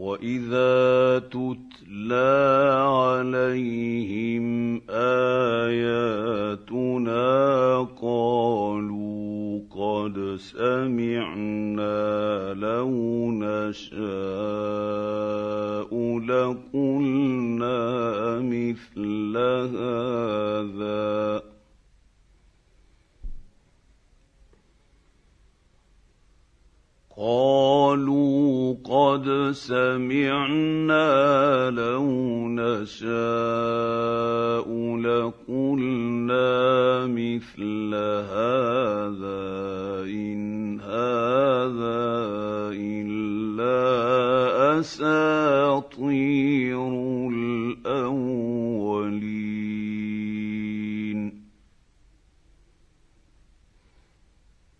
وَإِذَا تُتْلَىٰ عَلَيْهِمْ آيَاتُنَا قَالُوا قَدْ سَمِعْنَا لَوْ نَشَاءُ لَقُلْنَا مِثْلَ هَٰذَا إِنْ هَٰذَا إِلَّا أَسَاطِيرُ